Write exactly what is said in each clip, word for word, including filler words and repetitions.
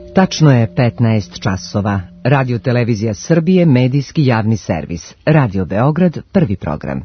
Tačno je petnaest časova. Radio Televizija Srbije, medijski javni servis. Radio Beograd, prvi program.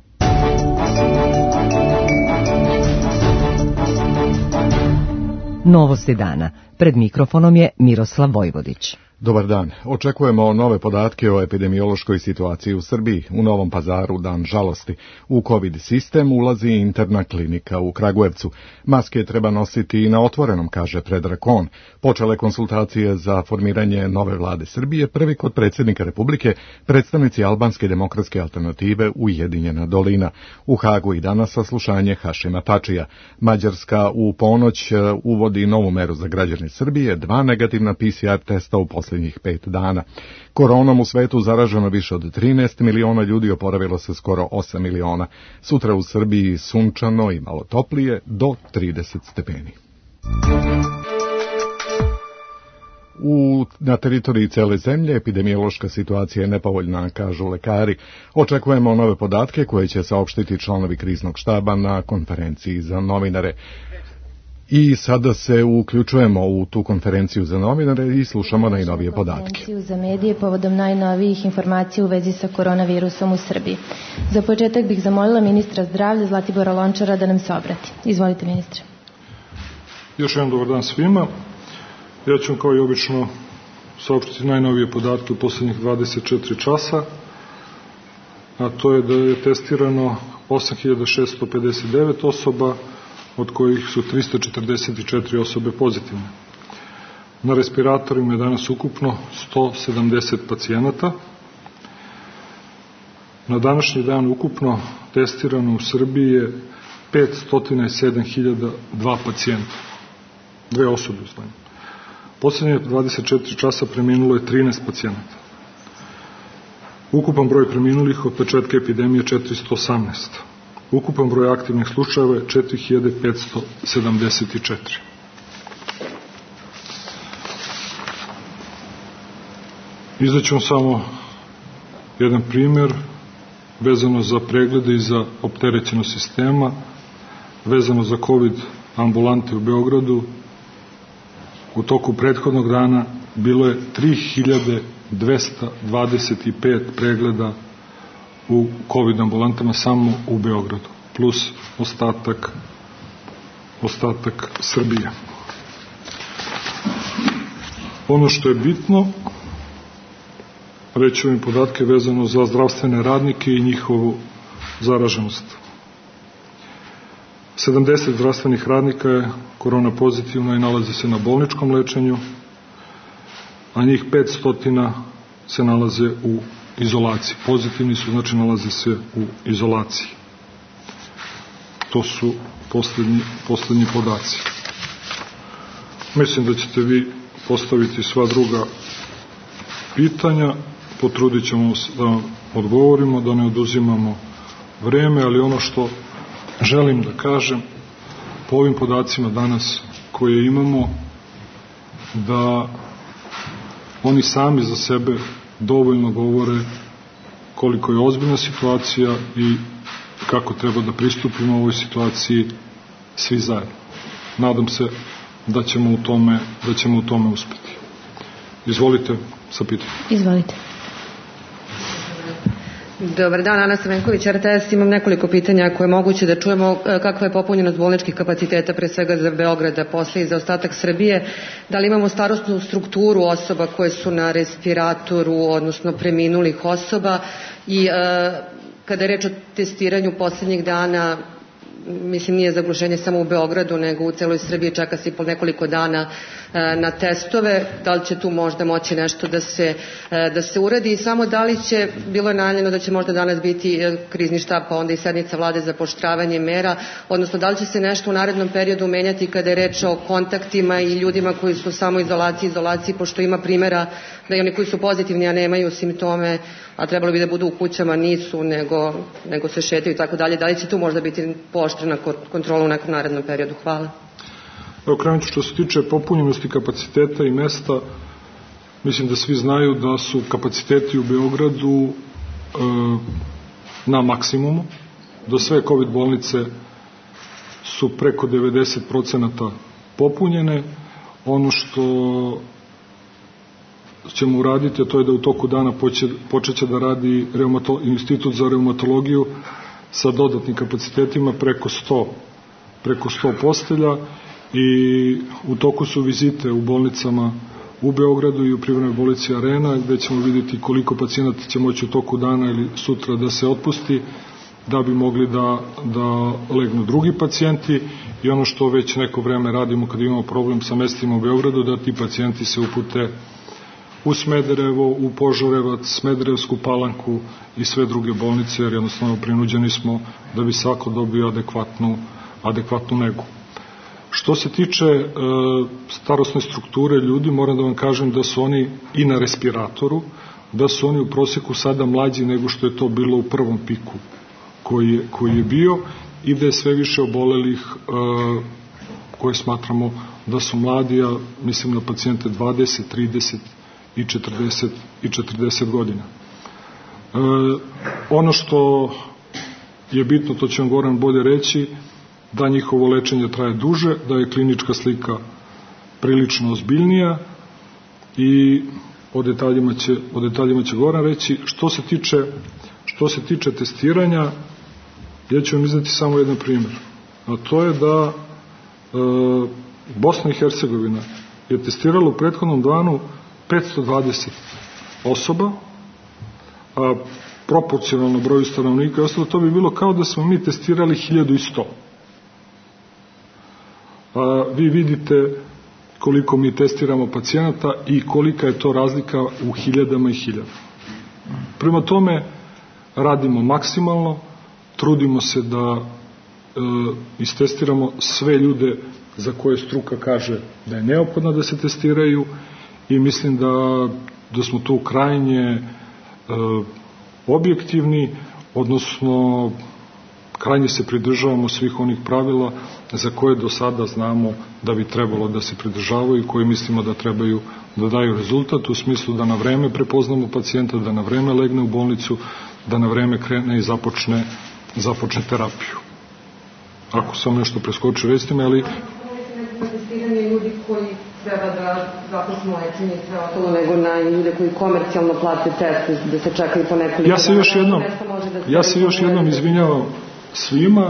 Novosti dana. Pred mikrofonom je Miroslav Vojvodić. Dobar dan. Očekujemo nove podatke o epidemiološkoj situaciji u Srbiji. U Novom Pazaru dan žalosti. U COVID sistem ulazi interna klinika u Kragujevcu. Maske treba nositi i na otvorenom, kaže Predrag Kon. Počele konsultacije za formiranje nove vlade Srbije, prvi kod predsjednika Republike, predstavnici Albanske demokratske alternative Ujedinjena dolina. U Hagu i danas saslušanje Hašima Tačija. Mađarska u ponoć uvodi novu meru za građane Srbije, dva negativna P C R testa u posljednjih pet dana. Koronom u svetu zaraženo više od trinaest miliona ljudi, oporavilo se skoro osam miliona. Sutra u Srbiji sunčano i malo toplije, do trideset stepeni. U, na teritoriji cele zemlje epidemiološka situacija je nepovoljna, kažu lekari. Očekujemo nove podatke koje će saopštiti članovi kriznog štaba na konferenciji za novinare. I sada se uključujemo u tu konferenciju za novinare i slušamo najnovije podatke. Konferenciju za medije povodom najnovijih informacija u vezi sa koronavirusom u Srbiji. Za početak bih zamolila ministra zdravlja Zlatibora Lončara da nam se obrati. Izvolite, ministre. Još jedan dobar dan svima. Ja ću vam kao i obično saopštiti najnovije podatke u posljednjih dvadeset četiri časa, a to je da je testirano osam hiljada šesto pedeset devet osoba, od kojih su trista četrdeset četiri osobe pozitivne. Na respiratorima je danas ukupno sto sedamdeset pacijenata. Na današnji dan ukupno testirano u Srbiji je petsto sedam hiljada dva pacijenta. Dve osobe u stanju. Poslednje dvadeset četiri časa preminulo je trinaest pacijenata. Ukupan broj preminulih od početka epidemije je četiristo osamnaest. Ukupan broj aktivnih slučajeva je četiri hiljade petsto sedamdeset četiri. Izdaću vam samo jedan primjer vezano za preglede i za opterećenost sistema, vezano za COVID ambulante u Beogradu. U toku prethodnog dana bilo je tri hiljade dvesta dvadeset pet pregleda u COVID ambulantama samo u Beogradu, plus ostatak, ostatak Srbije. Ono što je bitno, reći vam podatke vezano za zdravstvene radnike i njihovu zaraženost. sedamdeset zdravstvenih radnika je korona pozitivno i nalazi se na bolničkom lečenju, a njih petsto se nalaze u izolaciji. Pozitivni su, znači nalaze se u izolaciji. To su posljednji, posljednji podaci. Mislim da ćete vi postaviti sva druga pitanja, potrudit ćemo se da odgovorimo, da ne oduzimamo vreme, ali ono što želim da kažem po ovim podacima danas koje imamo, da oni sami za sebe dovoljno govore koliko je ozbiljna situacija i kako treba da pristupimo ovoj situaciji svi zajedno. Nadam se da ćemo u tome, da ćemo u tome uspeti. Izvolite sa pitanjem. Izvolite. Dobar dan, Ana Stamenković, R T S. Imam nekoliko pitanja koje je moguće da čujemo. Kakva je popunjenost bolničkih kapaciteta, pre svega za Beograda, posle i za ostatak Srbije? Da li imamo starosnu strukturu osoba koje su na respiratoru, odnosno preminulih osoba? I e, kada je reč o testiranju poslednjih dana, mislim nije zaglušenje samo u Beogradu, nego u celoj Srbiji, čeka se i po nekoliko dana na testove, da li će tu možda moći nešto da se, da se uradi i samo da li će, bilo je najavljeno da će možda danas biti krizni štab pa onda i sednica vlade za pooštravanje mera, odnosno da li će se nešto u narednom periodu menjati kada je reč o kontaktima i ljudima koji su samo izolaciji, izolaciji, pošto ima primjera da i oni koji su pozitivni a nemaju simptome, a trebalo bi da budu u kućama, nisu, nego, nego se šetaju i tako dalje. Da li će tu možda biti pooštrena kontrola u nekom narednom periodu? Hvala. Evo, krenut ću što se tiče popunjenosti kapaciteta i mesta. Mislim da svi znaju da su kapaciteti u Beogradu e, na maksimumu, da sve COVID bolnice su preko devedeset procenata popunjene. Ono što ćemo uraditi, a to je da u toku dana počeće da radi institut za reumatologiju sa dodatnim kapacitetima preko sto, preko sto postelja, i u toku su vizite u bolnicama u Beogradu i u privremenoj bolnici Arena, gde ćemo vidjeti koliko pacijenata će moći u toku dana ili sutra da se otpusti, da bi mogli da, da legnu drugi pacijenti, i ono što već neko vreme radimo kad imamo problem sa mestima u Beogradu, da ti pacijenti se upute u Smederevo, u Požarevac, Smederevsku Palanku i sve druge bolnice, jer jednostavno prinuđeni smo da bi svako dobio adekvatnu, adekvatnu negu. Što se tiče e, starosne strukture ljudi, moram da vam kažem da su oni i na respiratoru, da su oni u proseku sada mlađi nego što je to bilo u prvom piku koji je, koji je bio, i da je sve više obolelih e, koje smatramo da su mladi, a mislim na pacijente dvadeset, trideset i četrdeset, i četrdeset godina. E, ono što je bitno, to će vam Goran bolje reći, da njihovo lečenje traje duže, da je klinička slika prilično ozbiljnija, i o detaljima će, o detaljima će Goran reći. Što se tiče, što se tiče testiranja, ja ću vam izneti samo jedan primjer, a to je da e, Bosna i Hercegovina je testirala u prethodnom danu petsto dvadeset osoba, a proporcionalno broju stanovnika i ostalo, to bi bilo kao da smo mi testirali hiljadu sto. A vi vidite koliko mi testiramo pacijenata i kolika je to razlika u hiljadama i hiljadama. Prema tome, radimo maksimalno, trudimo se da e, istestiramo sve ljude za koje struka kaže da je neophodno da se testiraju, i mislim da, da smo tu krajnje e, objektivni, odnosno krajnje se pridržavamo svih onih pravila za koje do sada znamo da bi trebalo da se pridržavaju i koji mislimo da trebaju da daju rezultat, u smislu da na vreme prepoznamo pacijenta, da na vreme legne u bolnicu, da na vreme krene i započne, započne terapiju. Ako sam nešto preskočio, recite me, ali... Testiranje ljudi koji treba da započnu lečenje i sve ostalo, nego na ljude koji komercijalno plate test, da se čekaju po nekoliko... Ja se još jednom, ja se još jednom izvinjavam svima,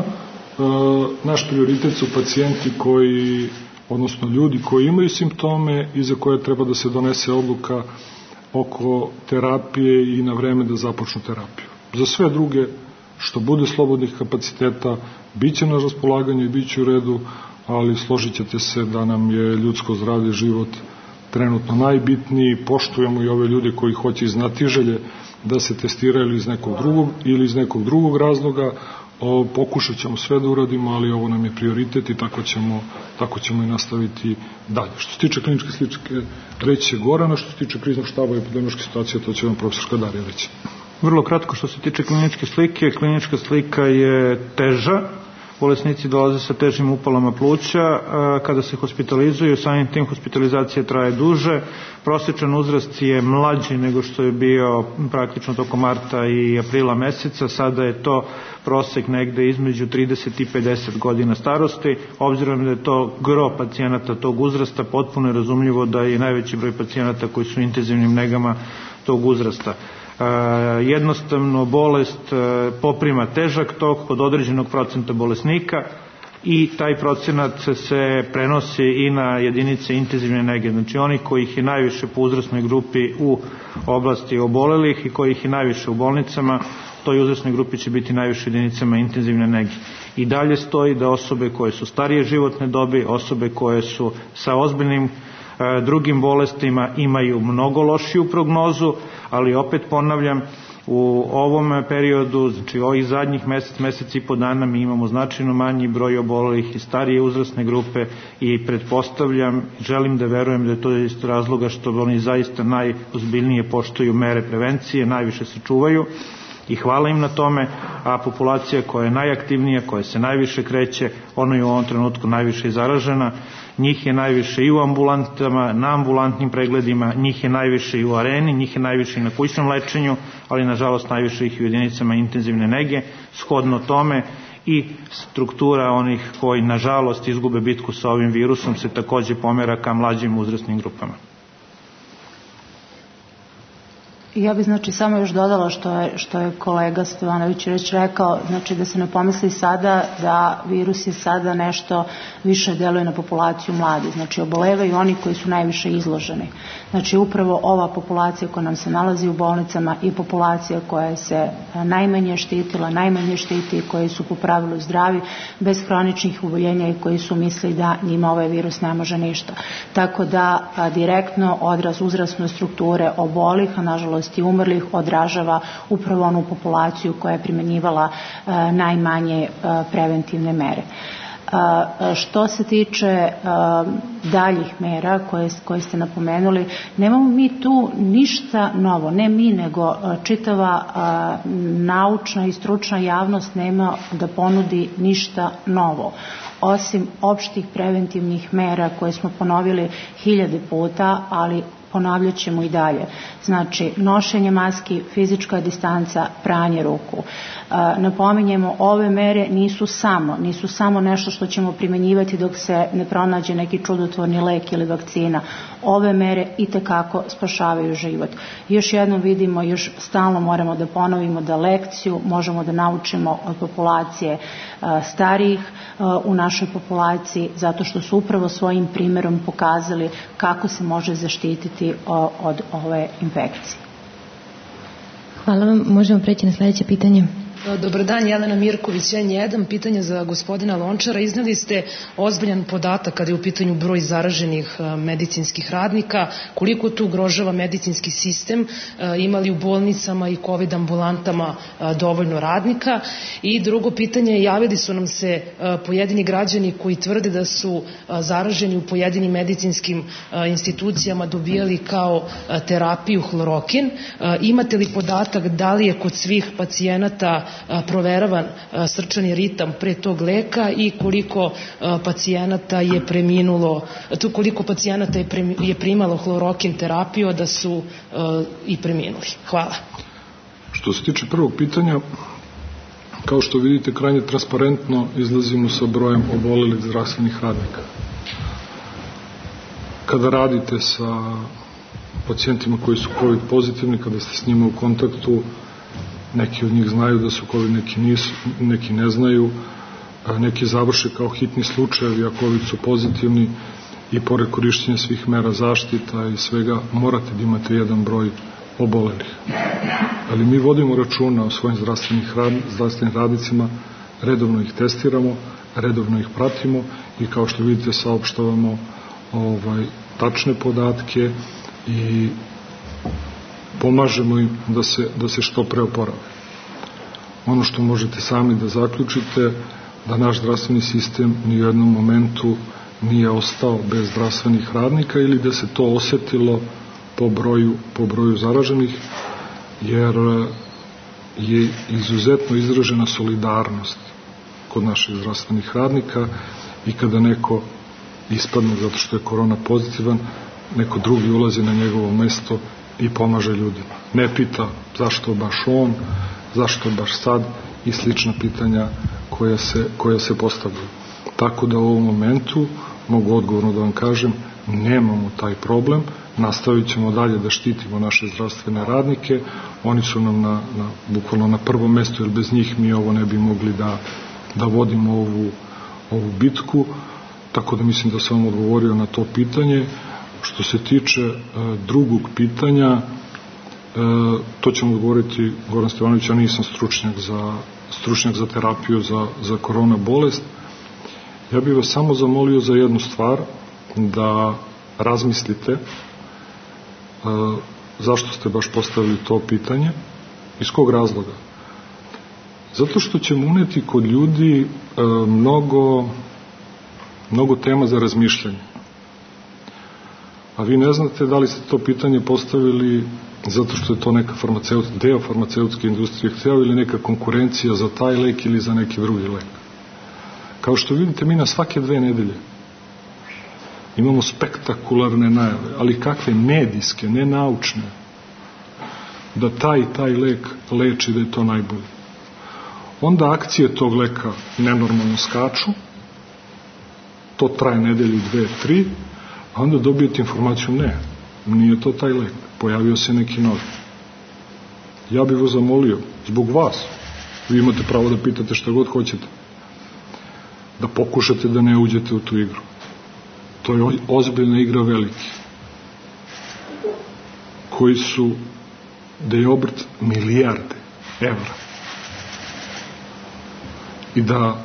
naš prioritet su pacijenti koji, odnosno ljudi koji imaju simptome i za koje treba da se donese odluka oko terapije i na vreme da započnu terapiju. Za sve druge, što bude slobodnih kapaciteta, bit će na raspolaganju i bit će u redu, ali složit ćete se da nam je ljudsko zdravlje, život trenutno najbitniji. Poštujemo i ove ljude koji hoće iz znatiželje da se testiraju iz nekog drugog ili iz nekog drugog razloga. O, pokušat ćemo sve da uradimo, ali ovo nam je prioritet i tako ćemo, tako ćemo i nastaviti dalje. Što se tiče kliničke slike, reći će Gorana, što se tiče kriznog štaba i epidemiološke situacije, to će vam profesorka Darija reći. Vrlo kratko, što se tiče kliničke slike, klinička slika je teža, bolesnici dolaze sa težim upalama pluća, kada se hospitalizuju, samim tim hospitalizacija traje duže, prosječan uzrast je mlađi nego što je bio praktično tokom marta i aprila meseca, sada je to prosek negde između trideset i pedeset godina starosti, obzirom da je to gro pacijenata tog uzrasta, potpuno je razumljivo da je najveći broj pacijenata koji su u intenzivnim negama tog uzrasta. Uh, jednostavno bolest uh, poprima težak tok kod određenog procenta bolesnika i taj procenat se prenosi i na jedinice intenzivne nege, znači oni kojih je najviše po uzrasnoj grupi u oblasti obolelih i kojih je najviše u bolnicama, toj uzrasnoj grupi će biti najviše jedinicama intenzivne nege. I dalje stoji da osobe koje su starije životne dobi, osobe koje su sa ozbiljnim drugim bolestima imaju mnogo lošiju prognozu, ali opet ponavljam, u ovom periodu, znači ovih zadnjih mesec, mesec i po dana mi imamo značajno manji broj obolelih i starije uzrasne grupe i pretpostavljam, želim da verujem da je to iz razloga što oni zaista najozbiljnije poštuju mere prevencije, najviše se čuvaju i hvala im na tome, a populacija koja je najaktivnija, koja se najviše kreće, ona je u ovom trenutku najviše zaražena, njih je najviše i u ambulantama, na ambulantnim pregledima, njih je najviše i u areni, njih je najviše i na kućnom lečenju, ali nažalost najviše ih u jedinicama intenzivne nege, shodno tome i struktura onih koji nažalost izgube bitku sa ovim virusom se takođe pomera ka mlađim uzrasnim grupama. Ja bih znači samo još dodala što je, što je kolega Stevanović već rekao, znači da se ne pomisli sada da virus je sada nešto više deluje na populaciju mladih, znači obolevaju oni koji su najviše izloženi. Znači upravo ova populacija koja nam se nalazi u bolnicama i populacija koja se najmanje štitila, najmanje štiti, koji su po pravilu zdravi, bez hroničnih oboljenja i koji su mislili da njima ovaj virus ne može ništa. Tako da a, direktno odraz uzrasne strukture obolih, a nažalost i umrlih, odražava upravo onu populaciju koja je primjenjivala a, najmanje a, preventivne mere. A, što se tiče a, daljih mera koje, koje ste napomenuli, nemamo mi tu ništa novo, ne mi nego a, čitava a, naučna i stručna javnost nema da ponudi ništa novo, osim opštih preventivnih mera koje smo ponovili hiljade puta, ali ponavljat ćemo i dalje. Znači, nošenje maski, fizička distanca, pranje ruku. E, napominjemo, ove mere nisu samo, nisu samo nešto što ćemo primjenjivati dok se ne pronađe neki čudotvorni lek ili vakcina. Ove mere itekako spašavaju život. Još jednom vidimo, još stalno moramo da ponovimo da lekciju možemo da naučimo od populacije e, starijih e, u našoj populaciji, zato što su upravo svojim primjerom pokazali kako se može zaštititi o, od ove infekcije. Hvala vam. Možemo preći na sljedeće pitanje. Dobar dan, Jelena Mirković, N jedan, pitanje za gospodina Lončara. Izneli ste ozbiljan podatak kada je u pitanju broj zaraženih medicinskih radnika, koliko to ugrožava medicinski sistem, imali u bolnicama i COVID ambulantama dovoljno radnika. I drugo pitanje, javili su nam se pojedini građani koji tvrde da su zaraženi u pojedinim medicinskim institucijama dobijali kao terapiju hlorokin. Imate li podatak da li je kod svih pacijenata proveravan srčani ritam pre tog leka i koliko pacijenata je preminulo, koliko pacijenata je primalo hlorokin terapiju da su i preminuli? Hvala. Što se tiče prvog pitanja, kao što vidite, krajnje transparentno izlazimo sa brojem obolelih zdravstvenih radnika. Kada radite sa pacijentima koji su COVID pozitivni, kada ste s njima u kontaktu, neki od njih znaju da su COVID, neki nisu, neki ne znaju, neki završe kao hitni slučajevi, a COVID su pozitivni i pored korišćenja svih mera zaštita i svega morate da imate jedan broj obolelih. Ali mi vodimo računa o svojim zdravstvenih rad, zdravstvenim radnicima, redovno ih testiramo, redovno ih pratimo i kao što vidite saopštavamo ovaj, tačne podatke i pomažemo im da se, da se što pre oporave. Ono što možete sami da zaključite, da naš zdravstveni sistem ni u jednom momentu nije ostao bez zdravstvenih radnika ili da se to osetilo po broju, po broju zaraženih, jer je izuzetno izražena solidarnost kod naših zdravstvenih radnika i kada neko ispadne zato što je korona pozitivan, neko drugi ulazi na njegovo mesto i pomaže ljudima. Ne pita zašto baš on, zašto baš sad i slična pitanja koja se, koja se postavljaju. Tako da u ovom momentu mogu odgovorno da vam kažem, nemamo taj problem, nastavit ćemo dalje da štitimo naše zdravstvene radnike, oni su nam na, na, bukvalno na prvom mestu, jer bez njih mi ovo ne bi mogli da, da vodimo ovu, ovu bitku, tako da mislim da sam vam odgovorio na to pitanje. Što se tiče e, drugog pitanja, e, to ćemo odgovoriti Goran Stevanović, ja nisam stručnjak za, stručnjak za terapiju za, za korona bolest. Ja bih vas samo zamolio za jednu stvar, da razmislite e, zašto ste baš postavili to pitanje, iz kog razloga. Zato što ćemo uneti kod ljudi e, mnogo, mnogo tema za razmišljanje. A vi ne znate da li ste to pitanje postavili zato što je to neka farmaceut, deo farmaceutske industrije hteo ili neka konkurencija za taj lek ili za neki drugi lek. Kao što vidite, mi na svake dve nedelje imamo spektakularne najave, ali kakve medijske, ne naučne, da taj i taj lek leči, da je to najbolje. Onda akcije tog leka nenormalno skaču, to traje nedelju, dve, tri, a onda dobijete informaciju, ne, nije to taj lek, pojavio se neki novi. Ja bih vas zamolio, zbog vas, vi imate pravo da pitate šta god hoćete, da pokušate da ne uđete u tu igru. To je ozbiljna igra veliki, koji su, da je obrt milijarde evra. I da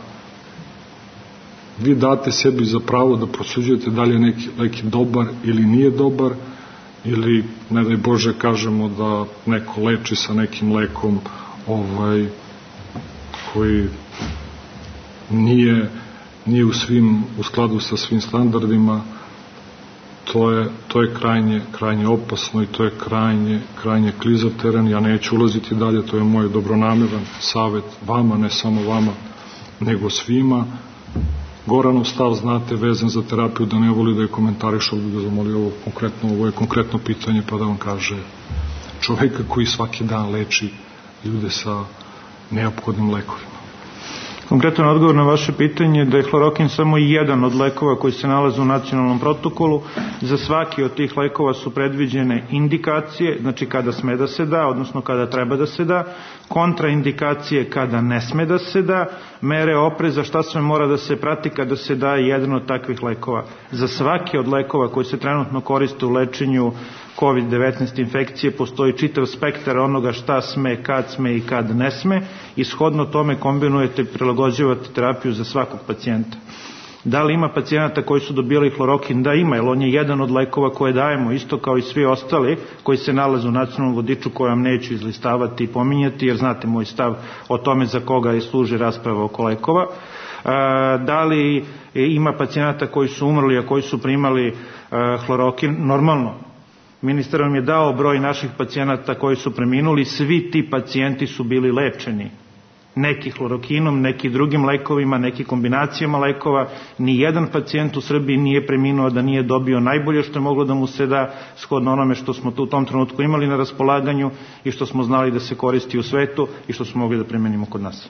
vi date sebi za pravo da prosuđujete da li je neki, neki dobar ili nije dobar, ili, ne daj Bože, kažemo da neko leči sa nekim lekom ovaj, koji nije, nije u, svim, u skladu sa svim standardima, to je, to je krajnje, krajnje opasno i to je krajnje, krajnje klizav teren. Ja neću ulaziti dalje, to je moj dobronameran savet vama, ne samo vama, nego svima. Goranov stav, znate, vezan za terapiju, da ne voli da je komentariš, ali da zamoli ovo konkretno, ovo je konkretno pitanje, pa da vam kaže čoveka koji svaki dan leči ljude sa neophodnim lekovima. Konkretan odgovor na vaše pitanje da je hlorokin samo jedan od lekova koji se nalaze u nacionalnom protokolu. Za svaki od tih lekova su predviđene indikacije, znači kada sme da se da, odnosno kada treba da se da, kontraindikacije kada ne sme da se da, mere opreza, šta sve mora da se prati kada se da jedan od takvih lekova. Za svaki od lekova koji se trenutno koriste u lečenju kovid devetnaest infekcije postoji čitav spektar onoga šta sme, kad sme i kad ne sme i shodno tome kombinujete i prilagođavate terapiju za svakog pacijenta. Da li ima pacijenata koji su dobili hlorokin? Da, ima, jer on je jedan od lekova koje dajemo, isto kao i svi ostali koji se nalaze u nacionalnom vodiču, koje vam neću izlistavati i pominjati, jer znate moj stav o tome za koga je služi rasprava oko lekova. Da li ima pacijenata koji su umrli, a koji su primali hlorokin? Normalno. Ministar vam je dao broj naših pacijenata koji su preminuli, svi ti pacijenti su bili lečeni. Neki hlorokinom, neki drugim lekovima, neki kombinacijama lekova. Nijedan pacijent u Srbiji nije preminuo da nije dobio najbolje što je moglo da mu se da, shodno onome što smo tu u tom trenutku imali na raspolaganju i što smo znali da se koristi u svetu i što smo mogli da primenimo kod nas.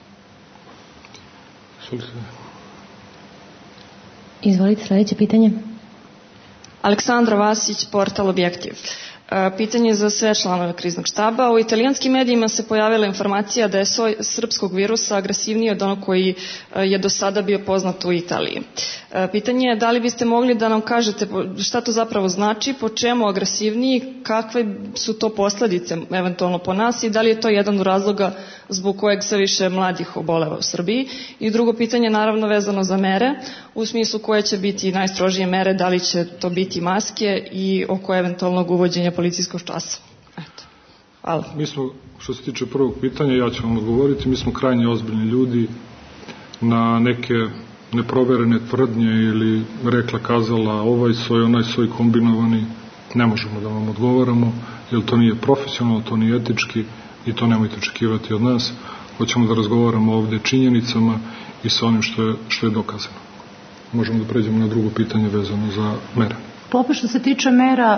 Izvolite, sledeće pitanje. Aleksandra Vasić, portal Objektiv. Pitanje za sve članove kriznog štaba. U italijanskim medijima se pojavila informacija da je soj srpskog virusa agresivniji od onog koji je do sada bio poznat u Italiji. Pitanje je da li biste mogli da nam kažete šta to zapravo znači, po čemu agresivniji, kakve su to posledice eventualno po nas i da li je to jedan od razloga zbog kojeg sve više mladih oboleva u Srbiji. I drugo pitanje naravno vezano za mere, u smislu koje će biti najstrožije mere, da li će to biti maske i oko eventualnog uvođenja policijskog časa. Eto. Hvala. Mi smo, što se tiče prvog pitanja, ja ću vam odgovoriti, mi smo krajnje ozbiljni ljudi. Na neke neproverene tvrdnje ili rekla kazala ovaj soj, onaj soj kombinovani, ne možemo da vam odgovaramo, jer to nije profesionalno, to nije etički i to nemojte očekivati od nas. Hoćemo da razgovaramo ovde činjenicama i sa onim što je, što je dokazano. Možemo da pređemo na drugo pitanje vezano za mere. Poput što se tiče mera,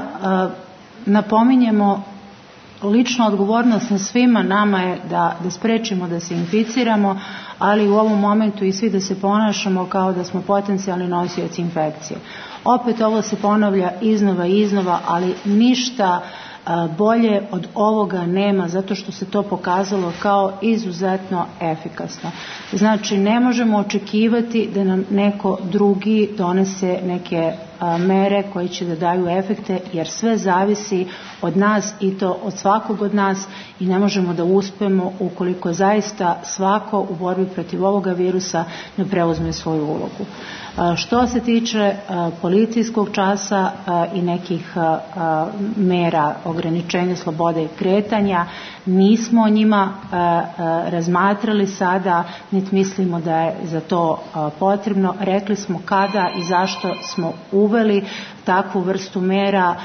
napominjemo, lična odgovornost na svima nama je da, da sprečimo da se inficiramo, ali u ovom momentu i svi da se ponašamo kao da smo potencijalni nosioci infekcije. Opet ovo se ponavlja iznova i iznova, ali ništa bolje od ovoga nema, zato što se to pokazalo kao izuzetno efikasno. Znači, ne možemo očekivati da nam neko drugi donese neke mere koje će da daju efekte, jer sve zavisi od nas i to od svakog od nas i ne možemo da uspemo ukoliko zaista svako u borbi protiv ovoga virusa ne preuzme svoju ulogu. Što se tiče policijskog časa i nekih mera ograničenja slobode i kretanja, nismo o njima razmatrali sada, niti mislimo da je za to potrebno. Rekli smo kada i zašto smo uveli takvu vrstu mera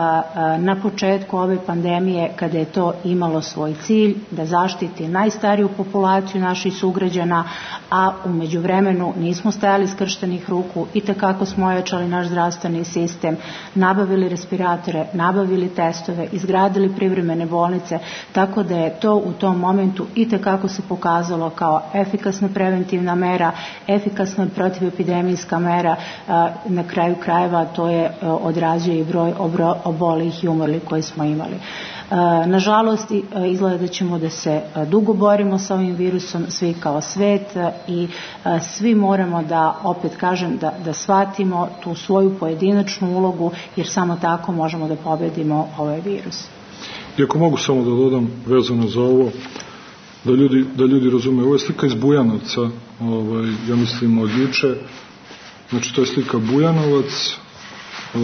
na početku ove pandemije, kada je to imalo svoj cilj da zaštiti najstariju populaciju naših sugrađana, a u međuvremenu nismo stajali skrštenih ruku i tekako smo ojačali naš zdravstveni sistem, nabavili respiratore, nabavili testove, izgradili privremene bolnice, tako da je to u tom momentu i tekako se pokazalo kao efikasna preventivna mera, efikasna protivepidemijska mera. Na kraju krajeva to je odrazio i broj obolih i umrlih koji smo imali. Nažalost, izgleda da ćemo da se dugo borimo sa ovim virusom, svi kao svet, i svi moramo da, opet kažem, da, da shvatimo tu svoju pojedinačnu ulogu, jer samo tako možemo da pobedimo ovaj virus. I ako mogu samo da dodam vezano za ovo, da ljudi, da ljudi razume, ovo je slika iz Bujanovca, ovaj, ja mislim od juče, znači to je slika Bujanovac. Uh,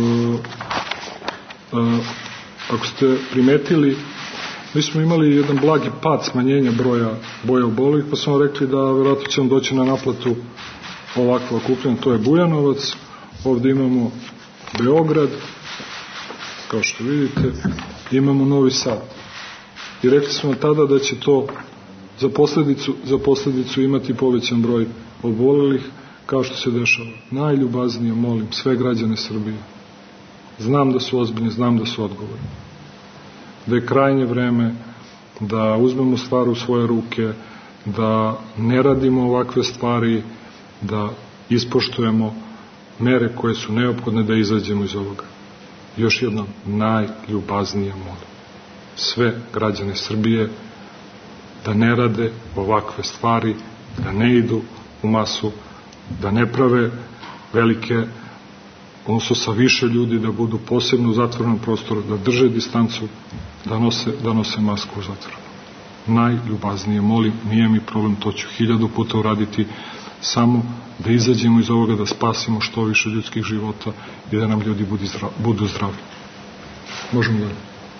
uh, ako ste primetili, mi smo imali jedan blagi pad smanjenja broja boja obolelih, pa smo rekli da vjerojatno ćemo doći na naplatu ovakva okupljanja. To je Bujanovac, ovdje imamo Beograd, kao što vidite, imamo Novi Sad. I rekli smo tada da će to za posljedicu, za posljedicu imati povećan broj obolelih, kao što se dešava. Najljubaznije molim sve građane Srbije, znam da su ozbiljni, znam da su odgovorni, da je krajnje vreme da uzmemo stvar u svoje ruke, da ne radimo ovakve stvari, da ispoštujemo mere koje su neophodne da izađemo iz ovoga. Još jednom, najljubaznije molim sve građane Srbije da ne rade ovakve stvari, da ne idu u masu, da ne prave velike, odnosno sa više ljudi, da budu posebno u zatvorenom prostoru, da drže distancu, da nose, da nose masku u zatvoru. Najljubaznije molim, nije mi problem, to ću hiljadu puta uraditi, samo da izađemo iz ovoga, da spasimo što više ljudskih života i da nam ljudi budu zdravi. Budu zdravi. Možemo da...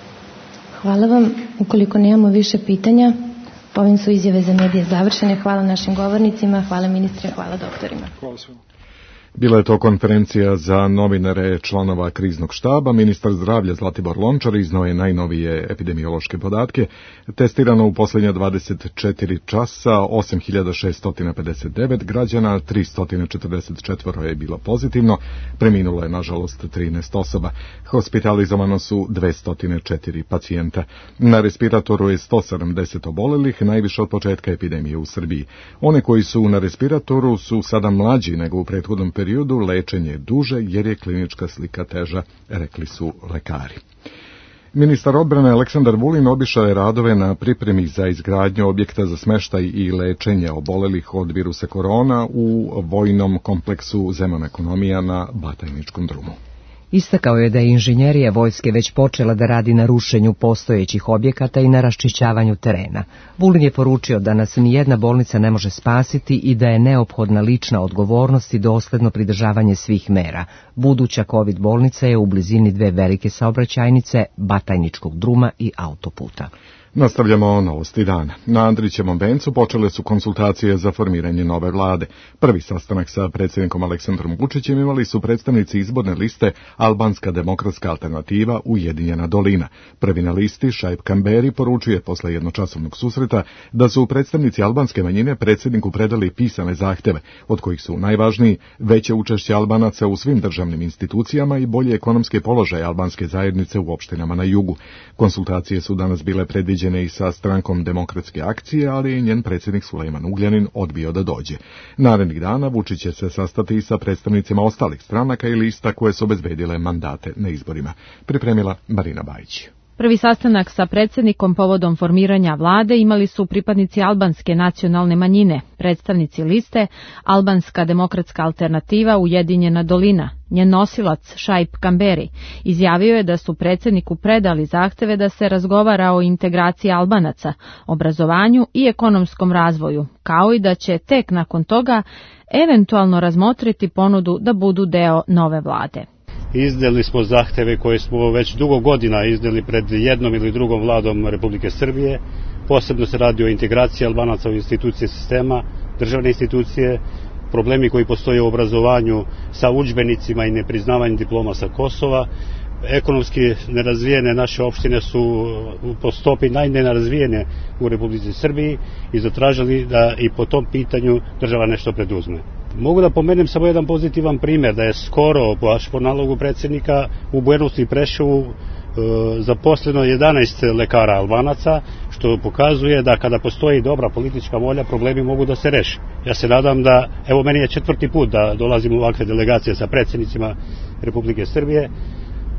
Hvala vam. Ukoliko nemamo više pitanja, ovim su izjave za medije završene. Hvala našim govornicima, hvala ministre, hvala doktorima. Hvala svima. Bila je to konferencija za novinare članova kriznog štaba. Ministar zdravlja Zlatibor Lončar iznao je najnovije epidemiološke podatke. Testirano u posljednja dvadeset četiri časa osam hiljada šesto pedeset devet građana, tristo četrdeset četiri je bilo pozitivno, preminulo je nažalost trinaest osoba. Hospitalizovano su dvesta četiri pacijenta. Na respiratoru je sto sedamdeset obolelih, najviše od početka epidemije u Srbiji. One koji su na respiratoru su sada mlađi nego u prethodnom periodu, lečenje je duže jer je klinička slika teža, rekli su lekari. Ministar odbrane Aleksandar Vulin obišao je radove na pripremi za izgradnju objekta za smeštaj i lečenje obolelih od virusa korona u vojnom kompleksu Zemun ekonomija na Batajničkom drumu. Istakao je da je inženjerija vojske već počela da radi na rušenju postojećih objekata i na raščišćavanju terena. Vulin je poručio da nas nijedna bolnica ne može spasiti i da je neophodna lična odgovornost i dosledno pridržavanje svih mera. Buduća COVID bolnica je u blizini dve velike saobraćajnice, Batajničkog druma i autoputa. Nastavljamo novosti dana. Na Andrićevom vencu počele su konsultacije za formiranje nove vlade. Prvi sastanak sa predsjednikom Aleksandrom Vučićem imali su predstavnici izborne liste Albanska demokratska alternativa Ujedinjena dolina. Prvi na listi, Šaip Kamberi, poručuje posle jednočasovnog susreta da su predstavnici albanske manjine predsjedniku predali pisane zahteve, od kojih su najvažniji veće učešće Albanaca u svim državnim institucijama i bolje ekonomske položaje albanske zajednice u opštinama na jugu. Konsultacije su danas bile predviđene i sa strankom Demokratske akcije, ali je njen predsjednik Sulejman Ugljanin odbio da dođe. Narednih dana Vučić će se sastati i sa predstavnicima ostalih stranaka i lista koje su obezbedile mandate na izborima. Pripremila Marina Bajić. Prvi sastanak sa predsjednikom povodom formiranja vlade imali su pripadnici albanske nacionalne manjine, predstavnici liste Albanska demokratska alternativa Ujedinjena dolina. Njen nosilac Šaip Kamberi izjavio je da su predsjedniku predali zahteve da se razgovara o integraciji Albanaca, obrazovanju i ekonomskom razvoju, kao i da će tek nakon toga eventualno razmotriti ponudu da budu deo nove vlade. Izdali smo zahteve koje smo već dugo godina izdali pred jednom ili drugom vladom Republike Srbije. Posebno se radi o integraciji Albanaca u institucije sistema, državne institucije, problemi koji postoje u obrazovanju sa udžbenicima i nepriznavanjem diploma sa Kosova. Ekonomski nerazvijene naše opštine su po stopi najnerazvijene u Republici Srbiji i zatražili da i po tom pitanju država nešto preduzme. Mogu da pomenem samo jedan pozitivan primjer, da je skoro, baš po nalogu predsjednika, u Bujanovcu i Preševu e, zaposleno jedanaest lekara Albanaca, što pokazuje da kada postoji dobra politička volja, problemi mogu da se reše. Ja se nadam da, evo meni je četvrti put da dolazim u ovakve delegacije sa predsjednicima Republike Srbije,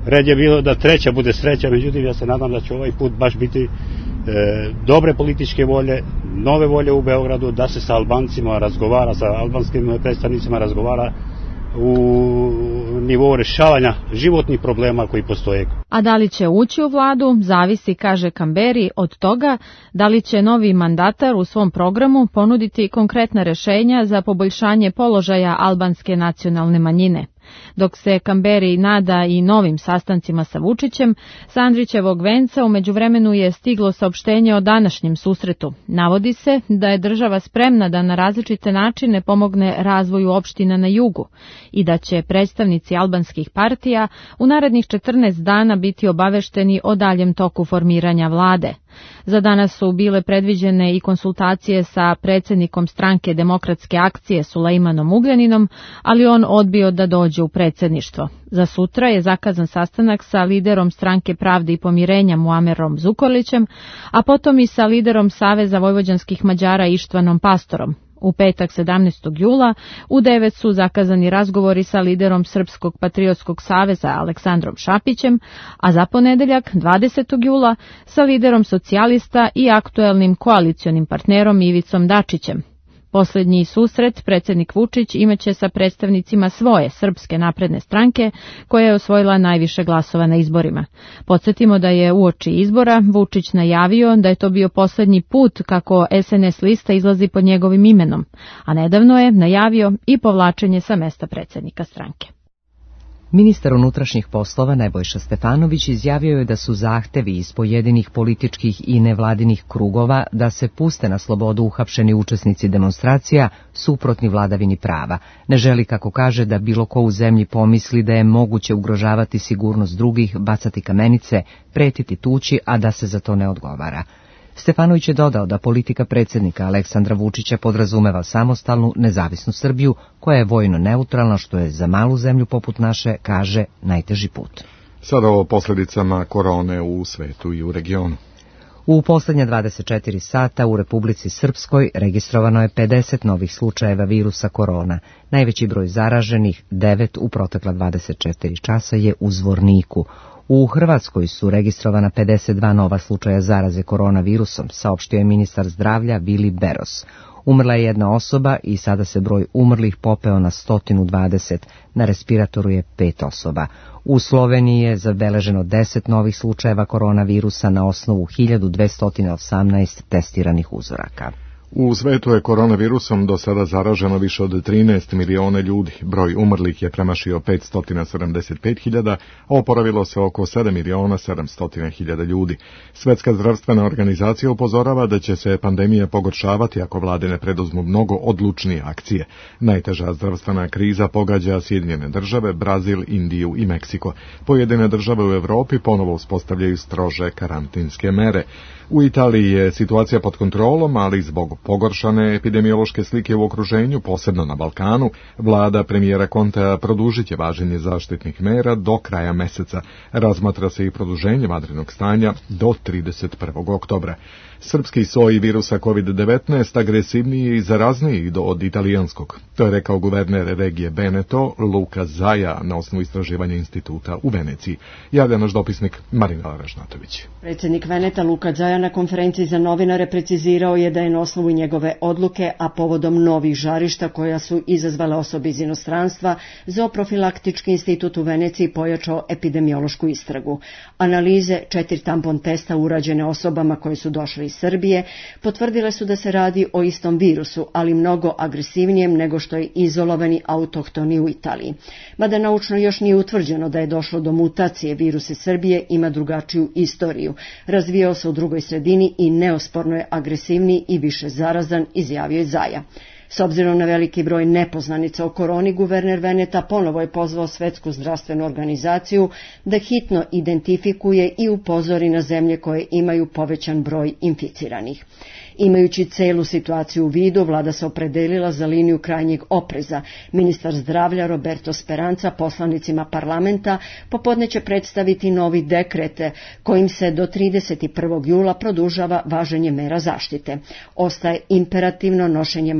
Red je bilo da treća bude sreća, međutim ja se nadam da će ovaj put baš biti e, dobre političke volje, nove volje u Beogradu, da se sa Albancima razgovara, sa albanskim predstavnicima razgovara u nivou rešavanja životnih problema koji postoje. A da li će ući u vladu, zavisi, kaže Kamberi, od toga da li će novi mandatar u svom programu ponuditi konkretna rešenja za poboljšanje položaja albanske nacionalne manjine. Dok se Kamberi nada i novim sastancima sa Vučićem, sa Andrićevog venca u međuvremenu je stiglo saopštenje o današnjem susretu. Navodi se da je država spremna da na različite načine pomogne razvoju opština na jugu i da će predstavnici albanskih partija u narednih četrnaest dana biti obavešteni o daljem toku formiranja vlade. Za danas su bile predviđene i konsultacije sa predsjednikom stranke Demokratske akcije Sulejmanom Ugljaninom, ali on odbio da dođe u predsjedništvo. Za sutra je zakazan sastanak sa liderom stranke Pravde i pomirenja Muamerom Zukorlićem, a potom i sa liderom Saveza vojvođanskih Mađara Ištvanom Pastorom. U petak sedamnaestog jula u devet su zakazani razgovori sa liderom Srpskog patriotskog saveza Aleksandrom Šapićem, a za ponedeljak dvadesetog jula sa liderom socijalista i aktuelnim koalicionim partnerom Ivicom Dačićem. Posljednji susret predsjednik Vučić imaće sa predstavnicima svoje Srpske napredne stranke, koja je osvojila najviše glasova na izborima. Podsjetimo da je uoči izbora Vučić najavio da je to bio posljednji put kako es en es lista izlazi pod njegovim imenom, a nedavno je najavio i povlačenje sa mesta predsjednika stranke. Ministar unutrašnjih poslova Nebojša Stefanović izjavio je da su zahtevi iz pojedinih političkih i nevladinih krugova da se puste na slobodu uhapšeni učesnici demonstracija suprotni vladavini prava. Ne želi, kako kaže, da bilo ko u zemlji pomisli da je moguće ugrožavati sigurnost drugih, bacati kamenice, pretiti tući, a da se za to ne odgovara. Stefanović je dodao da politika predsjednika Aleksandra Vučića podrazumeva samostalnu, nezavisnu Srbiju, koja je vojno neutralna, što je za malu zemlju poput naše, kaže, najteži put. Sada o posljedicama korone u svetu i u regionu. U posljednja dvadeset četiri sata u Republici Srpskoj registrovano je pedeset novih slučajeva virusa korona. Najveći broj zaraženih, devet u protekla dvadeset četiri časa, je u Zvorniku. U Hrvatskoj su registrovana pedeset dva nova slučaja zaraze koronavirusom, saopštio je ministar zdravlja Vili Beros. Umrla je jedna osoba i sada se broj umrlih popeo na sto dvadeset, na respiratoru je pet osoba. U Sloveniji je zabeleženo deset novih slučajeva koronavirusa na osnovu hiljadu dvesta osamnaest testiranih uzoraka. U svetu je koronavirusom do sada zaraženo više od trinaest miliona ljudi. Broj umrlih je premašio petsto sedamdeset pet hiljada, a oporavilo se oko sedam miliona sedamsto hiljada ljudi. Svetska zdravstvena organizacija upozorava da će se pandemija pogoršavati ako vlade ne preduzmu mnogo odlučnije akcije. Najteža zdravstvena kriza pogađa Sjedinjene države, Brazil, Indiju i Meksiko. Pojedine države u Evropi ponovo uspostavljaju strože karantinske mere. U Italiji je situacija pod kontrolom, ali zbog pogoršane epidemiološke slike u okruženju, posebno na Balkanu, vlada premijera Contea produžit će važenje zaštitnih mera do kraja meseca. Razmatra se i produženje vanrednog stanja do trideset prvog oktobra. Srpski soj virusa kovid devetnaest agresivniji i zarazniji od italijanskog. To je rekao guverner regije Veneto, Luka Zaja, na osnovu istraživanja instituta u Veneciji. Javlja naš dopisnik Marina Ražnatović. Predsjednik Veneta Luka Zaja na konferenciji za novinare precizirao je da je na osnovu njegove odluke, a povodom novih žarišta koja su izazvale osobe iz inostranstva, Zooprofilaktički institut u Veneciji pojačao epidemiološku istragu. Analize četiri tampon testa urađene osobama koje su došle iz Srbije potvrdile su da se radi o istom virusu, ali mnogo agresivnijem nego što je izolovani autohtoni u Italiji. Mada naučno još nije utvrđeno da je došlo do mutacije, virus iz Srbije ima drugačiju istoriju. Razvijao se u drugoj sredini i neosporno je agresivniji i više zarazan, izjavio je Zaja. S obzirom na veliki broj nepoznanica o koroni, guverner Veneta ponovo je pozvao Svetsku zdravstvenu organizaciju da hitno identifikuje i upozori na zemlje koje imaju povećan broj inficiranih. Imajući celu situaciju u vidu, vlada se opredelila za liniju krajnjeg opreza. Ministar zdravlja Roberto Speranza poslanicima parlamenta popodne će predstaviti novi dekrete kojim se do trideset prvog jula produžava važenje mera zaštite. Ostaje imperativno nošenje maske u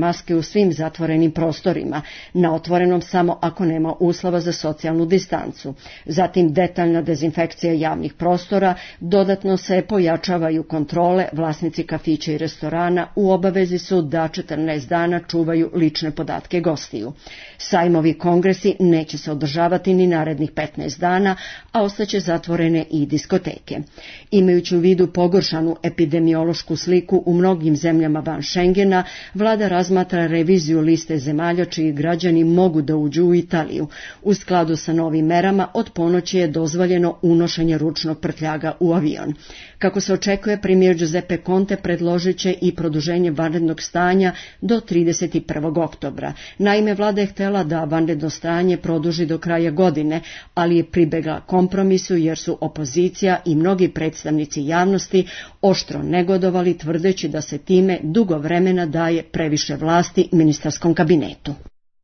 u svim zatvorenim prostorima, na otvorenom samo ako nema uslova za socijalnu distancu. Zatim detaljna dezinfekcija javnih prostora, dodatno se pojačavaju kontrole, vlasnici kafića i restorana u obavezi su da četrnaest dana čuvaju lične podatke gostiju. Sajmovi kongresi neće se održavati ni narednih petnaest dana, a ostaće zatvorene i diskoteke. Imajući u vidu pogoršanu epidemiološku sliku u mnogim zemljama van Šengena, vlada razmatra reviziju liste zemalja čiji građani mogu da uđu u Italiju. U skladu sa novim merama od ponoći je dozvoljeno unošenje ručnog prtljaga u avion. Kako se očekuje, premijer Giuseppe Conte predložit će i produženje vanrednog stanja do trideset prvog oktobra. Naime, vlada je htela da vanredno stanje produži do kraja godine, ali je pribegla kompromisu jer su opozicija i mnogi predstavnici javnosti oštro negodovali tvrdeći da se time dugo vremena daje previše vlasti ministarskom kabinetu.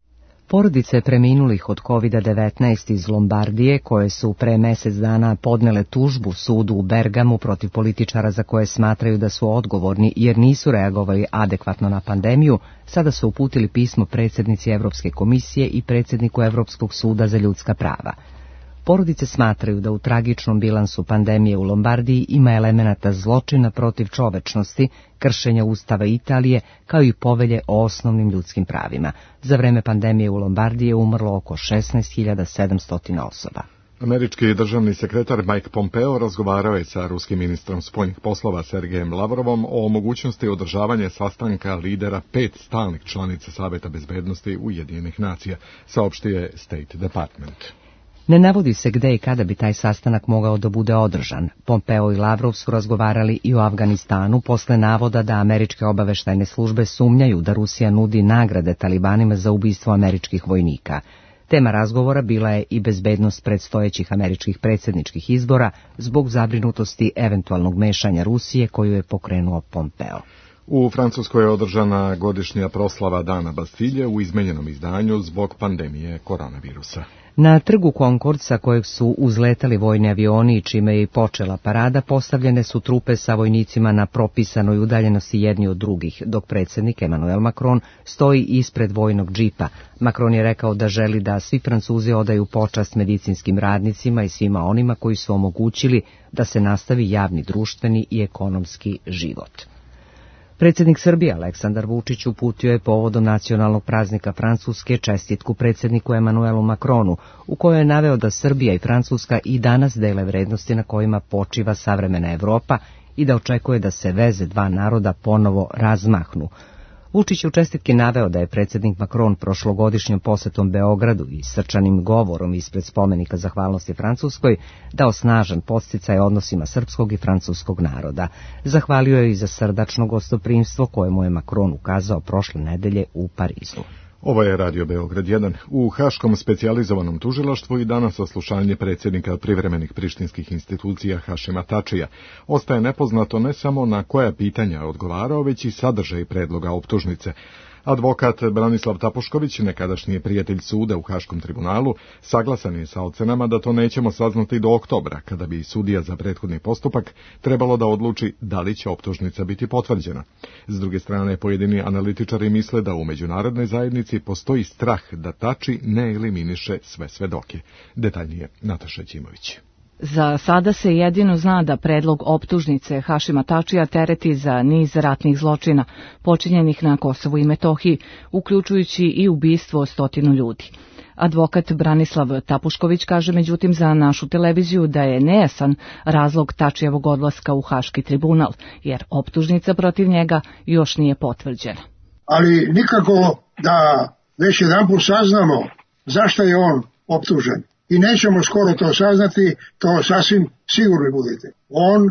Porodice preminulih od kovid devetnaest iz Lombardije, koje su pre mesec dana podnele tužbu sudu u Bergamu protiv političara za koje smatraju da su odgovorni jer nisu reagovali adekvatno na pandemiju, sada su uputili pismo predsjednici Evropske komisije i predsjedniku Evropskog suda za ljudska prava. Porodice smatraju da u tragičnom bilansu pandemije u Lombardiji ima elemenata zločina protiv čovečnosti, kršenja Ustava Italije, kao i povelje o osnovnim ljudskim pravima. Za vreme pandemije u Lombardiji je umrlo oko šesnaest hiljada sedamsto osoba. Američki državni sekretar Mike Pompeo razgovarao je sa ruskim ministrom spoljnih poslova Sergejem Lavrovom o mogućnosti održavanja sastanka lidera pet stalnih članica Saveta bezbednosti Ujedinjenih nacija, saopštio je State Department. Ne navodi se gde i kada bi taj sastanak mogao da bude održan. Pompeo i Lavrov su razgovarali i o Afganistanu posle navoda da američke obaveštajne službe sumnjaju da Rusija nudi nagrade talibanima za ubistvo američkih vojnika. Tema razgovora bila je i bezbednost predstojećih američkih predsjedničkih izbora zbog zabrinutosti eventualnog mešanja Rusije koju je pokrenuo Pompeo. U Francuskoj je održana godišnja proslava Dana Bastilje u izmenjenom izdanju zbog pandemije koronavirusa. Na trgu Concord, sa kojeg su uzletali vojni avioni i čime je i počela parada, postavljene su trupe sa vojnicima na propisanoj udaljenosti jedni od drugih, dok predsjednik Emmanuel Macron stoji ispred vojnog džipa. Macron je rekao da želi da svi Francuzi odaju počast medicinskim radnicima i svima onima koji su omogućili da se nastavi javni, društveni i ekonomski život. Predsjednik Srbije Aleksandar Vučić uputio je povodom nacionalnog praznika Francuske čestitku predsjedniku Emmanuelu Macronu, u kojoj je naveo da Srbija i Francuska i danas dele vrednosti na kojima počiva savremena Evropa i da očekuje da se veze dva naroda ponovo razmahnu. Vučić je u čestitki naveo da je predsjednik Macron prošlogodišnjom posetom Beogradu i srčanim govorom ispred spomenika zahvalnosti Francuskoj dao snažan podsticaj odnosima srpskog i francuskog naroda. Zahvalio je i za srdačno gostoprimstvo koje mu je Macron ukazao prošle nedelje u Parizu. Ovo je Radio Beograd jedan. U Haškom specijalizovanom tužilaštvu i danas saslušanje predsjednika privremenih prištinskih institucija Hašima Tačija. Ostaje nepoznato ne samo na koja pitanja odgovarao, već i sadržaj predloga optužnice. Advokat Branislav Tapušković, nekadašnji prijatelj suda u Haškom tribunalu, saglasan je sa ocenama da to nećemo saznati do oktobra, kada bi sudija za prethodni postupak trebalo da odluči da li će optužnica biti potvrđena. S druge strane, pojedini analitičari misle da u međunarodnoj zajednici postoji strah da Tači ne eliminiše sve svedoke. Detaljnije Nataša Ćimović. Za sada se jedino zna da predlog optužnice Hašima Tačija tereti za niz ratnih zločina počinjenih na Kosovu i Metohiji, uključujući i ubistvo stotinu ljudi. Advokat Branislav Tapušković kaže međutim za našu televiziju da je nejasan razlog Tačijevog odlaska u Haški tribunal, jer optužnica protiv njega još nije potvrđena. Ali nikako da već jedanput saznamo zašto je on optužen. I nećemo skoro to saznati, to sasvim sigurni budete. On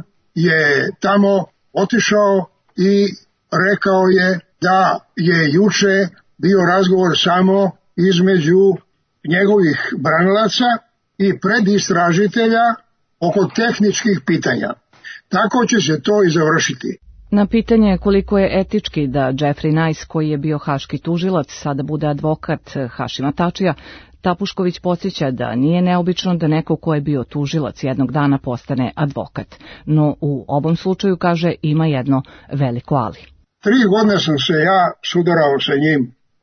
je tamo otišao i rekao je da je juče bio razgovor samo između njegovih branilaca i predistražitelja oko tehničkih pitanja. Tako će se to i završiti. Na pitanje koliko je etički da Jeffrey Nice, koji je bio haški tužilac, sada bude advokat Hašima Tačija, Tapušković podsjeća da nije neobično da neko ko je bio tužilac jednog dana postane advokat, no u ovom slučaju, kaže, ima jedno veliko ali. Tri godine sam se ja sudarao sa njim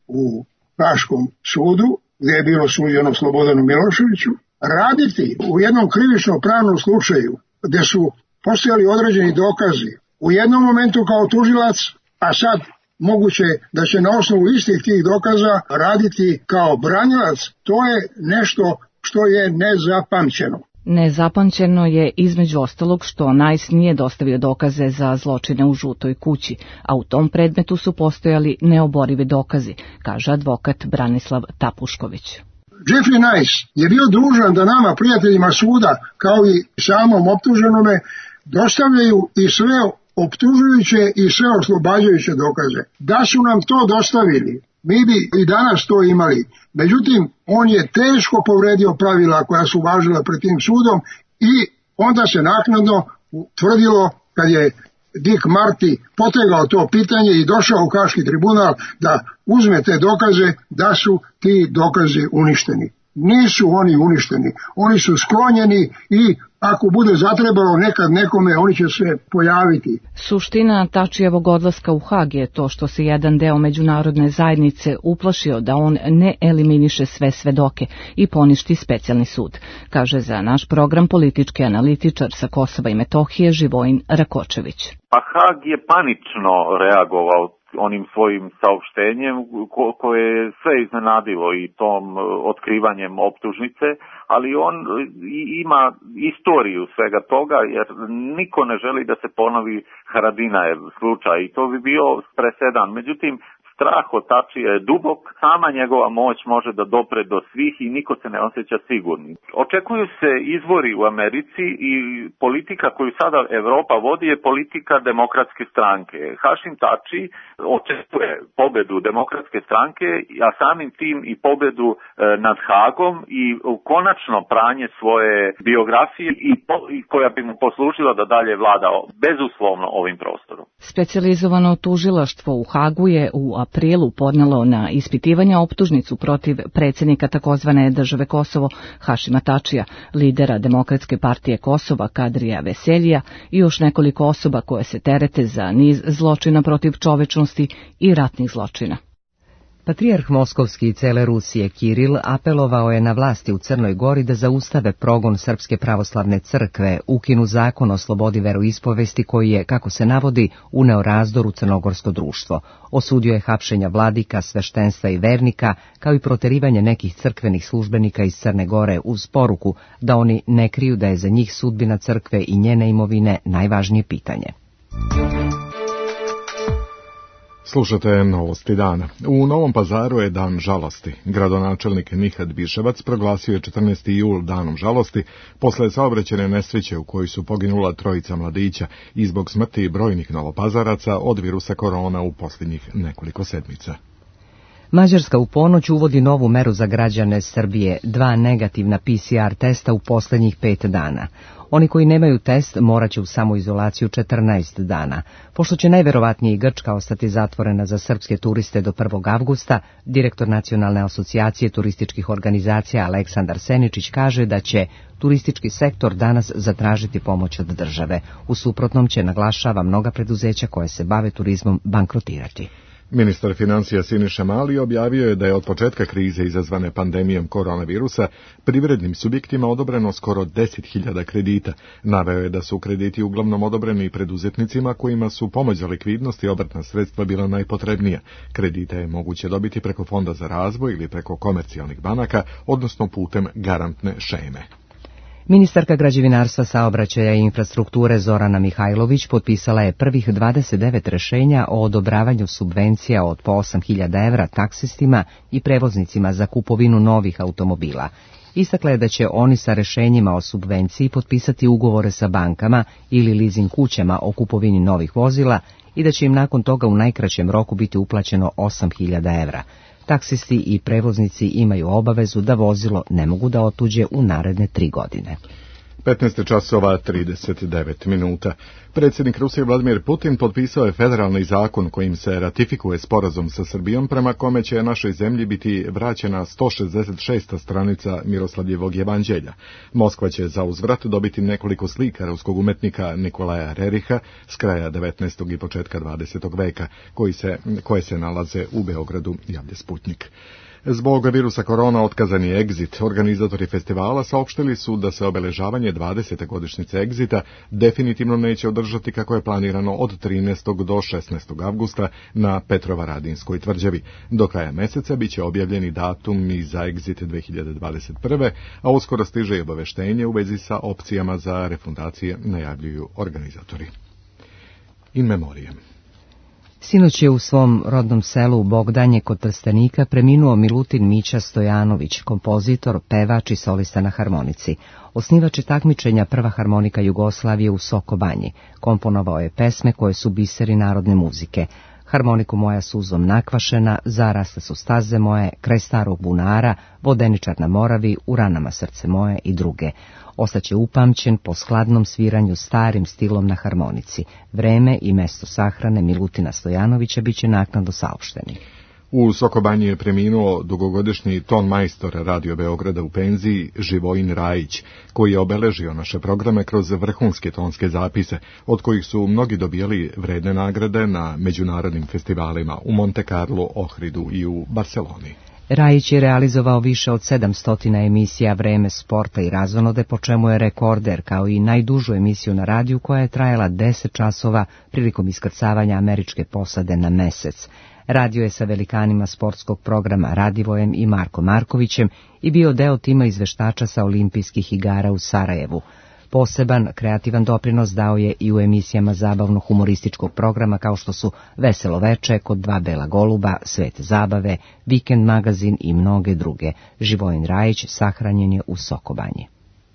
u Haškom sudu, gdje je bilo suđeno Slobodanu Miloševiću, raditi u jednom krivično pravnom slučaju gdje su postojali određeni dokazi u jednom momentu kao tužilac, a sad moguće da će na osnovu istih tih dokaza raditi kao branilac, to je nešto što je nezapamćeno. Nezapamćeno je između ostalog što Najs nije dostavio dokaze za zločine u Žutoj kući, a u tom predmetu su postojali neoborivi dokazi, kaže advokat Branislav Tapušković. Jeffrey Nice je bio dužan da nama, prijateljima suda, kao i samom optuženome, dostavljaju i sve optužujuće i sve oslobađajuće dokaze. Da su nam to dostavili, mi bi i danas to imali. Međutim, on je teško povredio pravila koja su važila pred tim sudom i onda se naknadno tvrdilo, kad je Dick Marty potegao to pitanje i došao u Haški tribunal da uzme te dokaze, da su ti dokazi uništeni. Nisu oni uništeni, oni su sklonjeni i ako bude zatrebalo nekad nekome, oni će se pojaviti. Suština Tačijevog odlaska u Hag je to što se jedan deo međunarodne zajednice uplašio da on ne eliminiše sve svedoke i poništi specijalni sud, kaže za naš program politički analitičar sa Kosova i Metohije Živojin Rakočević. Pa Hag je panično reagovao onim svojim saopštenjem ko, koje je sve iznenadilo i tom otkrivanjem optužnice, ali on ima istoriju svega toga jer niko ne želi da se ponovi Haradinajev slučaj i to bi bio presedan. Međutim, strah od Tačija je dubok, sama njegova moć može da dopre do svih i niko se ne osjeća sigurni. Očekuju se izbori u Americi i politika koju sada Evropa vodi je politika demokratske stranke. Hašim Tači očekuje pobedu demokratske stranke, a samim tim i pobedu e, nad Hagom i konačno pranje svoje biografije i, po, i koja bi mu poslužila da dalje vlada bezuslovno ovim prostorom. Specijalizovano tužilaštvo u Hagu je u aprilu podnelo na ispitivanje optužnicu protiv predsjednika takozvane države Kosovo Hašima Tačija, lidera Demokratske partije Kosova Kadrija Veseljija i još nekoliko osoba koje se terete za niz zločina protiv čovečnosti i ratnih zločina. Patrijarh Moskovski i cele Rusije Kiril apelovao je na vlasti u Crnoj Gori da zaustave progon Srpske pravoslavne crkve, ukinu zakon o slobodi veroispovesti koji je, kako se navodi, uneo razdor u crnogorsko društvo. Osudio je hapšenja vladika, sveštenstva i vernika, kao i proterivanje nekih crkvenih službenika iz Crne Gore uz poruku da oni ne kriju da je za njih sudbina crkve i njene imovine najvažnije pitanje. Slušate Novosti dana. U Novom Pazaru je dan žalosti. Gradonačelnik Nihad Biševac proglasio je četrnaesti jul danom žalosti posle saobraćajne nesreće u kojoj su poginula trojica mladića i zbog smrti brojnih Novopazaraca od virusa korona u posljednjih nekoliko sedmica. Mađarska u ponoć uvodi novu meru za građane Srbije, dva negativna P C R testa u posljednjih pet dana. Oni koji nemaju test morat će u samoizolaciju četrnaest dana. Pošto će najverovatnije i Grčka ostati zatvorena za srpske turiste do prvog avgusta, direktor Nacionalne asocijacije turističkih organizacija Aleksandar Seničić kaže da će turistički sektor danas zatražiti pomoć od države. U suprotnom će, naglašava, mnoga preduzeća koje se bave turizmom bankrotirati. Ministar financija Siniša Mali objavio je da je od početka krize izazvane pandemijom koronavirusa privrednim subjektima odobreno skoro deset hiljada kredita. Naveo je da su krediti uglavnom odobreni preduzetnicima kojima su pomoć za likvidnost i obrtna sredstva bila najpotrebnija. Kredite je moguće dobiti preko Fonda za razvoj ili preko komercijalnih banaka, odnosno putem garantne šeme. Ministarka građevinarstva, saobraćaja i infrastrukture Zorana Mihajlović potpisala je prvih dvadeset devet rešenja o odobravanju subvencija od po osam hiljada evra taksistima i prevoznicima za kupovinu novih automobila. Istakla je da će oni sa rešenjima o subvenciji potpisati ugovore sa bankama ili leasing kućama o kupovini novih vozila i da će im nakon toga u najkraćem roku biti uplaćeno osam hiljada evra. Taksisti i prevoznici imaju obavezu da vozilo ne mogu da otuđe u naredne tri godine. petnaest časova trideset devet minuta. Predsjednik Rusije Vladimir Putin potpisao je federalni zakon kojim se ratifikuje sporazum sa Srbijom prema kome će našoj zemlji biti vraćena sto šezdeset šesta stranica Miroslavljevog evanđelja. Moskva će za uzvrat dobiti nekoliko slika ruskog umetnika Nikolaja Reriha s kraja devetnaestog i početka dvadesetog veka koji se, koje se nalaze u Beogradu, javlja Sputnik. Zbog virusa korona otkazan je Exit. Organizatori festivala saopštili su da se obeležavanje dvadesete godišnjice Exita definitivno neće održati kako je planirano od trinaestog do šesnaestog avgusta na Petrovaradinskoj tvrđavi. Do kraja meseca biće objavljeni datum i za Exit dve hiljade dvadeset prve. a uskoro stiže i obaveštenje u vezi sa opcijama za refundacije, najavljuju organizatori. In memoriam. Sinoć je u svom rodnom selu Bogdanje kod Trstenika preminuo Milutin Mića Stojanović, kompozitor, pevač i solista na harmonici. Osnivač je takmičenja Prva harmonika Jugoslavije u Sokobanji. Komponovao je pesme koje su biseri narodne muzike. Harmoniku Moja suzom nakvašena, Zarasle su staze moje, Kraj starog bunara, Vodeničar na Moravi, U ranama srce moje i druge. Ostaće upamćen po skladnom sviranju starim stilom na harmonici. Vreme i mesto sahrane Milutina Stojanovića biće naknadno saopšteni. U Sokobanji je preminuo dugogodišnji ton majstor Radio Beograda u penziji Živojin Rajić, koji je obeležio naše programe kroz vrhunske tonske zapise, od kojih su mnogi dobijali vredne nagrade na međunarodnim festivalima u Monte Carlo, Ohridu i u Barceloni. Rajić je realizovao više od sedamsto emisija Vreme sporta i razonode, po čemu je rekorder, kao i najdužu emisiju na radiju koja je trajala deset časova prilikom iskrcavanja američke posade na Mesec. Radio je sa velikanima sportskog programa Radivojem i Marko Markovićem i bio deo tima izveštača sa olimpijskih igara u Sarajevu. Poseban kreativan doprinos dao je i u emisijama zabavno-humorističkog programa kao što su Veselo veče, Kod dva bela goluba, Svet zabave, Vikend magazin i mnoge druge. Živojin Rajić sahranjen je u Sokobanji.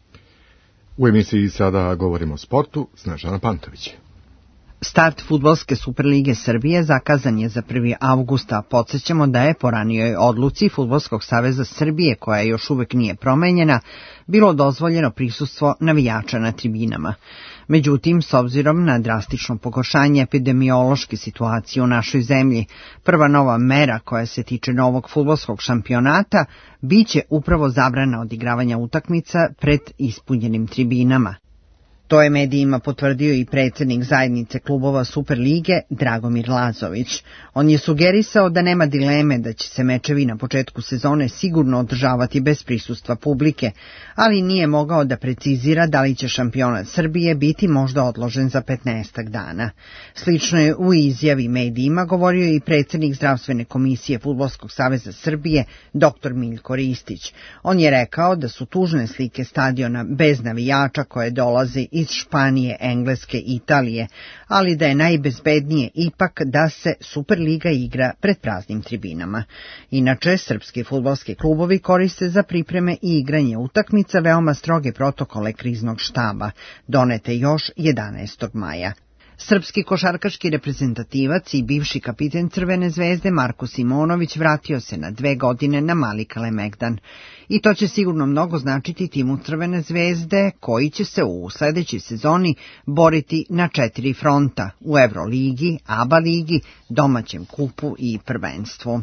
U emisiji sada govorimo o sportu. Snežana Pantović. Start Fudbalske Superlige Srbije zakazan je za prvi avgusta. Podsjećamo da je po ranijoj odluci Fudbalskog saveza Srbije, koja još uvek nije promenjena, bilo dozvoljeno prisustvo navijača na tribinama. Međutim, s obzirom na drastično pogoršanje epidemiološke situacije u našoj zemlji, prva nova mera koja se tiče novog fudbalskog šampionata biće upravo zabrana odigravanja utakmica pred ispunjenim tribinama. To je medijima potvrdio i predsjednik zajednice klubova Superlige Dragomir Lazović. On je sugerisao da nema dileme da će se mečevi na početku sezone sigurno održavati bez prisustva publike, ali nije mogao da precizira da li će šampionat Srbije biti možda odložen za petnaestak dana. Slično je u izjavi medijima govorio i predsjednik zdravstvene komisije Fudbalskog saveza Srbije dr Miljko Ristić. On je rekao da su tužne slike stadiona bez navijača koje dolaze iz Španije, Engleske i Italije, ali da je najbezbednije ipak da se Superliga igra pred praznim tribinama. Inače, srpski fudbalski klubovi koriste za pripreme i igranje utakmica veoma stroge protokole kriznog štaba, donete još jedanaestog maja. Srpski košarkaški reprezentativac i bivši kapiten Crvene zvezde Marko Simonović vratio se na dve godine na Mali Kalemegdan. I to će sigurno mnogo značiti timu Crvene zvezde, koji će se u sledećoj sezoni boriti na četiri fronta, u Euroligi, ABA ligi, domaćem kupu i prvenstvu.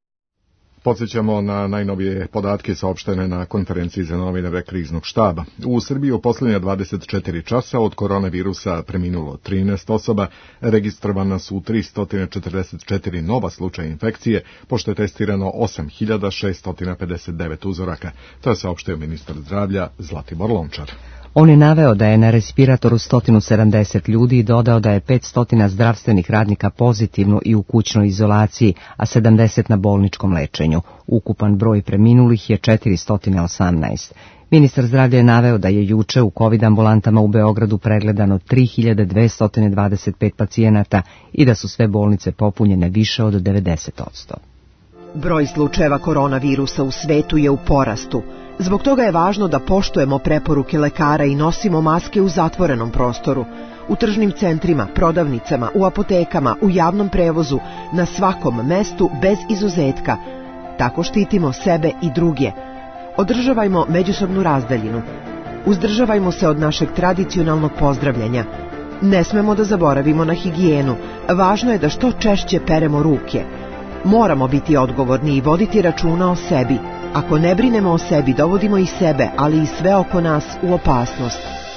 Podsjećamo na najnovije podatke saopštene na konferenciji za novinare kriznog štaba. U Srbiji u posljednja dvadeset četiri časa od koronavirusa preminulo trinaest osoba, registrovana su tristo četrdeset četiri nova slučaja infekcije, pošto je testirano osam hiljada šesto pedeset devet uzoraka. To je saopštio ministar zdravlja Zlatibor Lončar. On je naveo da je na respiratoru sto sedamdeset ljudi i dodao da je petsto zdravstvenih radnika pozitivno i u kućnoj izolaciji, a sedamdeset na bolničkom lečenju. Ukupan broj preminulih je četiristo osamnaest. Ministar zdravlja je naveo da je juče u COVID ambulantama u Beogradu pregledano tri hiljade dvesta dvadeset pet pacijenata i da su sve bolnice popunjene više od devedeset posto. Broj slučajeva koronavirusa u svetu je u porastu. Zbog toga je važno da poštujemo preporuke lekara i nosimo maske u zatvorenom prostoru, u tržnim centrima, prodavnicama, u apotekama, u javnom prevozu, na svakom mestu bez izuzetka. Tako štitimo sebe i druge. Održavajmo međusobnu razdaljinu. Uzdržavajmo se od našeg tradicionalnog pozdravljanja. Ne smemo da zaboravimo na higijenu. Važno je da što češće peremo ruke. Moramo biti odgovorni i voditi računa o sebi. Ako ne brinemo o sebi, dovodimo i sebe, ali i sve oko nas u opasnost.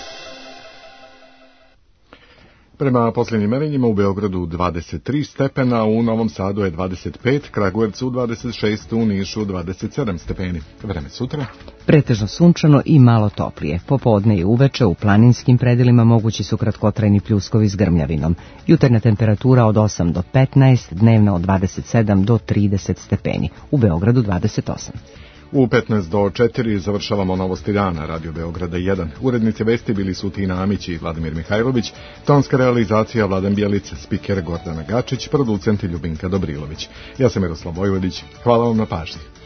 Prema posljednjim merenjima u Beogradu dvadeset tri stepena, u Novom Sadu je dvadeset pet, Kragujevcu dvadeset šest, u Nišu dvadeset sedam stepeni. Vreme sutra? Pretežno sunčano i malo toplije. Popodne i uveče u planinskim predelima mogući su kratkotrajni pljuskovi s grmljavinom. Jutarnja temperatura od osam do petnaest, dnevna od dvadeset sedam do trideset stepeni. U Beogradu dvadeset osam. U petnaest do četiri završavamo novosti dana Radio Beograda jedan. Urednice vesti bili su Tina Amić i Vladimir Mihajlović, tonska realizacija Vladan Bjelic, spiker Gordana Gačić, producent Ljubinka Dobrilović. Ja sam Miroslav Vojvodić. Hvala vam na pažnji.